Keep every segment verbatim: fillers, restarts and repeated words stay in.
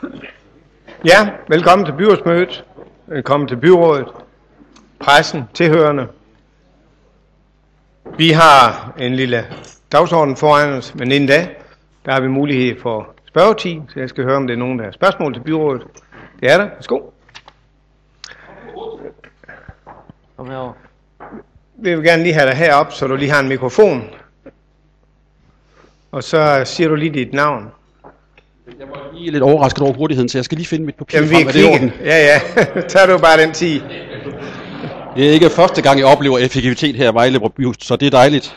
Ja, velkommen til byrådsmødet. Velkommen til byrådet, pressen, tilhørende. Vi har en lille dagsorden foran os, men inden da, der har vi mulighed for spørgetid, så jeg skal høre, om det er nogen, der har spørgsmål til byrådet. Det er der. Værsgo. Kom herover. Vi vil gerne lige have dig herop, så du lige har en mikrofon. Og så siger du lige dit navn. Jeg var lige lidt overrasket over hurtigheden, så jeg skal lige finde mit papir Jamen, vi frem. Er det i orden? Ja, ja. Tager du bare den tid. Det er ikke første gang, jeg oplever effektivitet her i Vejle Byhus, så det er dejligt.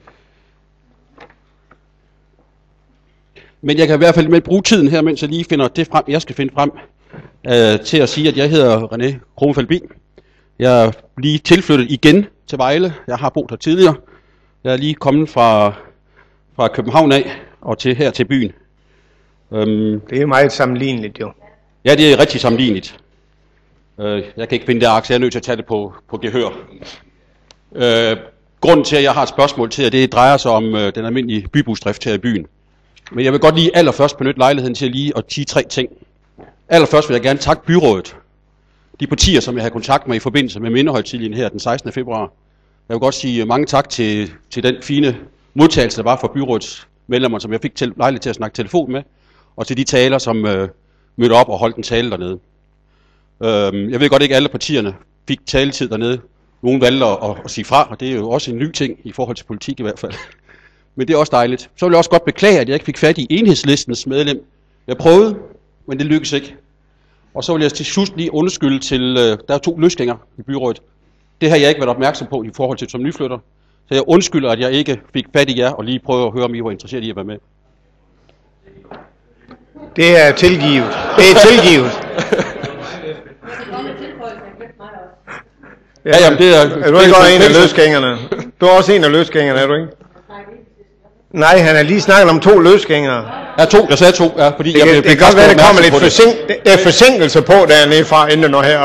Men jeg kan i hvert fald med bruge tiden her, mens jeg lige finder det frem, jeg skal finde frem, øh, til at sige, at jeg hedder René Kronfeldt. Jeg er lige tilflyttet igen til Vejle. Jeg har boet her tidligere. Jeg er lige kommet fra, fra København af og til her til byen. Um, det er meget sammenligneligt jo. Ja, det er rigtig sammenligneligt. Uh, jeg kan ikke finde det aks, jeg er nødt til at tage det på, på gehør. Uh, grunden til, at jeg har et spørgsmål til, at det drejer sig om uh, den almindelige bybusdrift her i byen. Men jeg vil godt lige allerførst benytte lejligheden til lige at sige tre ting. Allerførst vil jeg gerne takke byrådet. De partier, som jeg har kontakt med i forbindelse med mindehøjtideligheden her den sekstende februar. Jeg vil godt sige mange tak til, til den fine modtagelse, der var for byrådets medlemmer, som jeg fik til, lejlighed til at snakke telefon med. Og til de taler, som øh, mødte op og holdt en tale dernede. Øhm, jeg ved godt ikke, alle partierne fik taletid dernede. Nogle valgte at, at, at sige fra, og det er jo også en ny ting i forhold til politik i hvert fald. Men det er også dejligt. Så vil jeg også godt beklage, at jeg ikke fik fat i Enhedslistens medlem. Jeg prøvede, men det lykkedes ikke. Og så vil jeg til sidst lige undskylde til, øh, der er to løsgængere i byrådet. Det har jeg ikke været opmærksom på i forhold til som nyflytter. Så jeg undskylder, at jeg ikke fik fat i jer og lige prøve at høre, om I var interesseret i at være med. Det er tilgivet. Det er tilgivet. Ja, jamen det er... Er du ikke også en af løsgængerne? Du er også en af løsgængerne, er du ikke? Nej, han har lige snakket om to løsgængere. Ja, to. Jeg sagde to, ja, fordi... Det, jeg, kan, jeg det kan godt være, der kommer lidt forsink, der er forsinkelse på dernede fra, inden når her.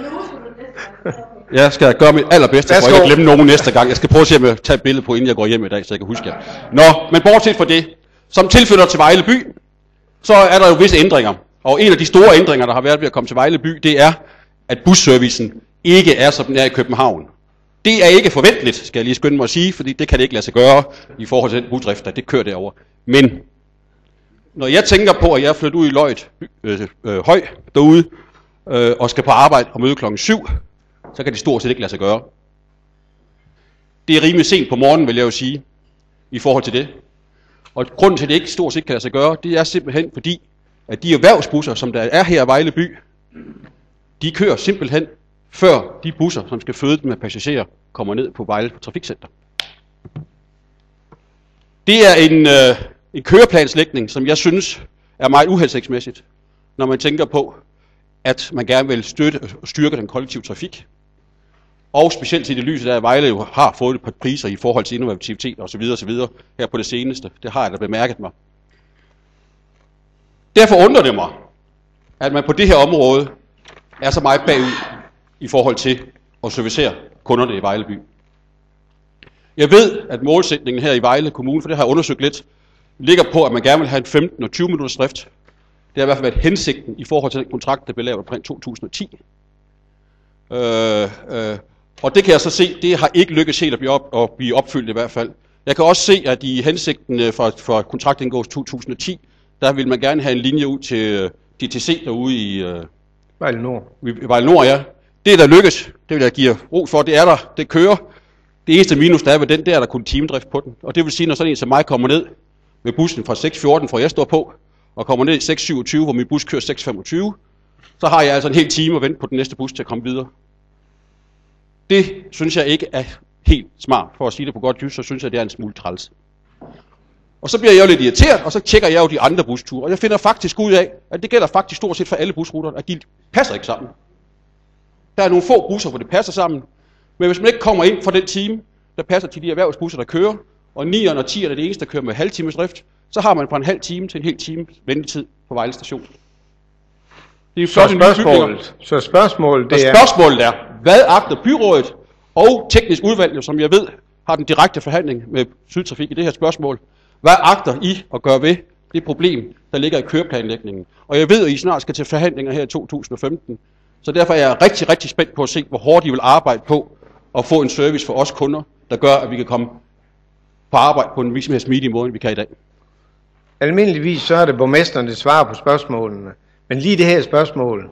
Jeg skal gøre mit allerbedste for ikke at glemme nogen næste gang. Jeg skal prøve at se, om jeg tager et billede på, inden jeg går hjem i dag, så jeg kan huske jer. Nå, men bortset fra det, som tilflytter til Vejle by, så er der jo visse ændringer. Og en af de store ændringer, der har været ved at komme til Vejle by, det er, at busservicen ikke er, som den er i København. Det er ikke forventeligt, skal jeg lige skynde mig at sige, fordi det kan det ikke lade sig gøre i forhold til den busdrift, der det kører derover. Men når jeg tænker på, at jeg er flyttet ud i Løjt øh, øh, Høj derude, øh, og skal på arbejde og møde klokken syv, så kan det stort set ikke lade sig gøre. Det er rimelig sent på morgenen, vil jeg jo sige, i forhold til det. Og grunden til, at det ikke stort set kan lade sig gøre, det er simpelthen fordi, at de erhvervsbusser, som der er her i Vejle by, de kører simpelthen før de busser, som skal føde med passagerer, kommer ned på Vejle Trafikcenter. Det er en, øh, en køreplanslægning, som jeg synes er meget uhensigtsmæssigt, når man tænker på, at man gerne vil støtte og styrke den kollektive trafik. Og specielt i det lyset, at Vejle jo har fået et par priser i forhold til innovativitet osv. osv. her på det seneste. Det har jeg da bemærket mig. Derfor undrer det mig, at man på det her område er så meget bagud i forhold til at servicere kunderne i Vejle by. Jeg ved, at målsætningen her i Vejle Kommune, for det har jeg undersøgt lidt, ligger på, at man gerne vil have en femten og tyve minutters drift. Det har i hvert fald været hensigten i forhold til den kontrakt, der blev lavet omkring to tusind og ti. Øh, øh, og det kan jeg så se, det har ikke lykkes helt at blive, op, at blive opfyldt i hvert fald. Jeg kan også se, at i hensigten for, for kontraktindgås to tusind og ti, der vil man gerne have en linje ud til D T C derude i øh, Vejle Nord. I Vejle Nord, ja. Det er der lykkes, det vil jeg give ro for, det er der, det kører. Det eneste minus, der er ved den, det er der kun timedrift på den. Og det vil sige, når sådan en som mig kommer ned med bussen fra seks fjorten, hvor jeg står på, og kommer ned i seks syvogtyve, hvor min bus kører seks femogtyve, så har jeg altså en hel time at vente på den næste bus til at komme videre. Det synes jeg ikke er helt smart. For at sige det på godt jysk, så synes jeg, det er en smule træls. Og så bliver jeg jo lidt irriteret, og så tjekker jeg jo de andre busture. Og jeg finder faktisk ud af, at det gælder faktisk stort set for alle busruter, at de passer ikke sammen. Der er nogle få busser, hvor det passer sammen. Men hvis man ikke kommer ind for den time, der passer til de erhvervsbusser, der kører, og nieren og tieren er det eneste, der kører med halvtimes drift, så har man fra en halv time til en hel time ventetid på Vejle Station. Det er så, spørgsmålet, så spørgsmålet det er... spørgsmålet er, hvad agter byrådet og teknisk udvalg, som jeg ved har den direkte forhandling med Sydtrafik i det her spørgsmål, hvad agter I at gøre ved det problem, der ligger i køreplanlægningen. Og jeg ved, at I snart skal til forhandlinger her i to tusind og femten, så derfor er jeg rigtig, rigtig spændt på at se, hvor hårdt I vil arbejde på at få en service for os kunder, der gør, at vi kan komme på arbejde på en mere smidig måde, end vi kan i dag. Almindeligvis så er det borgmesteren, der svarer på spørgsmålene. Men lige det her spørgsmål,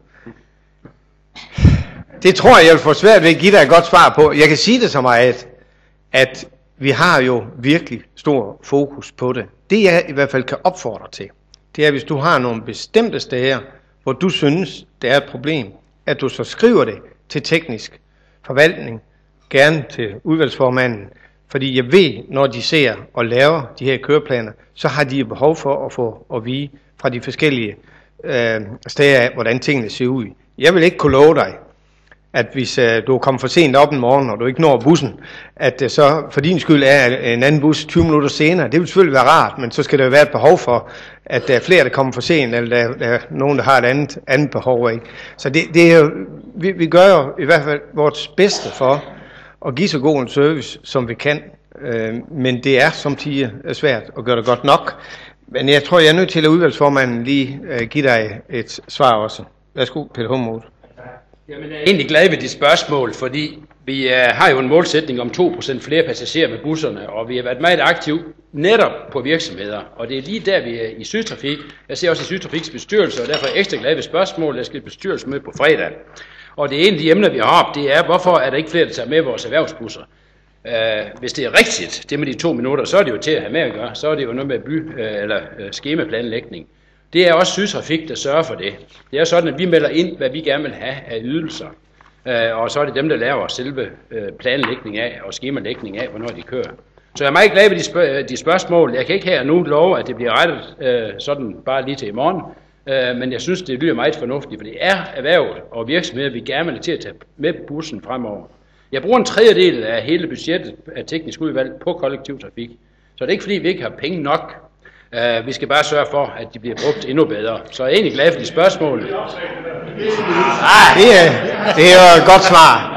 det tror jeg, jeg vil få svært ved at give dig et godt svar på. Jeg kan sige det så meget, at vi har jo virkelig stor fokus på det. Det jeg i hvert fald kan opfordre til, det er, hvis du har nogle bestemte steder, hvor du synes, det er et problem, at du så skriver det til teknisk forvaltning, gerne til udvalgsformanden, fordi jeg ved, når de ser og laver de her køreplaner, så har de behov for at få at vide fra de forskellige øh, steder af, hvordan tingene ser ud. Jeg vil ikke kunne love dig, at hvis øh, du kommer for sent op en morgen, og du ikke når bussen, at øh, så for din skyld er en anden bus tyve minutter senere. Det vil selvfølgelig være rart, men så skal der være et behov for, at der er flere, der kommer for sent, eller der, der er nogen, der har et andet, andet behov. Ikke? Så det, det er jo, vi, vi gør jo i hvert fald vores bedste for at give så god en service, som vi kan. Øh, men det er som siger svært at gøre det godt nok. Men jeg tror, jeg er nødt til at udvalgsformanden lige øh, give dig et svar også. Værsgo, Peter Hummelholt. Jamen, jeg er egentlig glad ved dit spørgsmål, fordi vi uh, har jo en målsætning om to procent flere passagerer med busserne, og vi har været meget aktive netop på virksomheder, og det er lige der, vi er i Sydtrafik. Jeg ser også i Sydtrafiks bestyrelse, og derfor er jeg ekstra glad ved spørgsmålet. Jeg skal et bestyrelsesmøde på fredag. Og det ene af de emner, vi har op, det er, hvorfor er der ikke flere, der tager med vores erhvervsbusser? Uh, hvis det er rigtigt, det med de to minutter, så er det jo til at have med at gøre. Så er det jo noget med by, uh, eller uh, skemaplanlægning. Det er også Sydtrafik, der sørger for det. Det er sådan, at vi melder ind, hvad vi gerne vil have af ydelser. Uh, og så er det dem, der laver selve uh, planlægning af og skemalægning af, hvornår de kører. Så jeg er meget glad ved de, spørg- de spørgsmål. Jeg kan ikke her nu love, at det bliver rettet uh, sådan bare lige til i morgen. Uh, men jeg synes, det lyder meget fornuftigt, for det er erhvervet og virksomheder, vi gerne vil have til at tage med bussen fremover. Jeg bruger en tredjedel af hele budgettet af teknisk udvalg på kollektiv trafik. Så det er ikke fordi, vi ikke har penge nok. Uh, vi skal bare sørge for, at de bliver brugt endnu bedre. Så jeg er egentlig glad for de spørgsmål. Ah, det, er, det er jo et godt svar.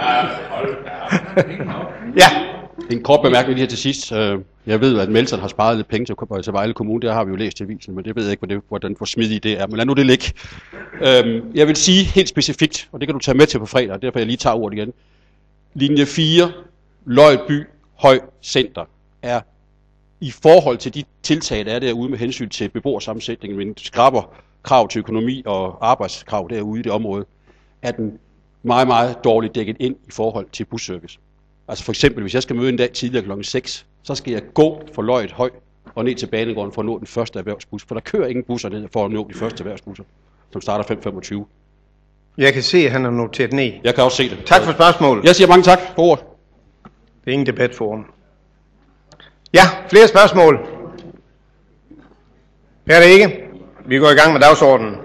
Ja. En kort bemærkning lige her til sidst. Jeg ved, at Melton har sparet lidt penge til Vejle Kommune. Det har vi jo læst i avisen, men det ved jeg ikke, hvordan for smidigt det er. Men lad nu det ligge. Jeg vil sige helt specifikt, og det kan du tage med til på fredag, derfor jeg lige tager ordet igen. Linje fire, Løjby, Høj Center, er i forhold til de tiltag, der er derude med hensyn til beboersammensætningen, med en skraber krav til økonomi og arbejdskrav derude i det område, er den meget, meget dårligt dækket ind i forhold til busservice. Altså for eksempel, hvis jeg skal møde en dag tidligere klokken seks, så skal jeg gå for Løjet Høj og ned til banegården for at nå den første erhvervsbus, for der kører ingen busser ned for at nå de første erhvervsbusser, som starter fem femogtyve. Jeg kan se, at han har noteret ned. Jeg kan også se det. Tak for spørgsmålet. Jeg siger mange tak for ordet. Det er ingen debatforum. Ja, flere spørgsmål? Her er det ikke. Vi går i gang med dagsordenen.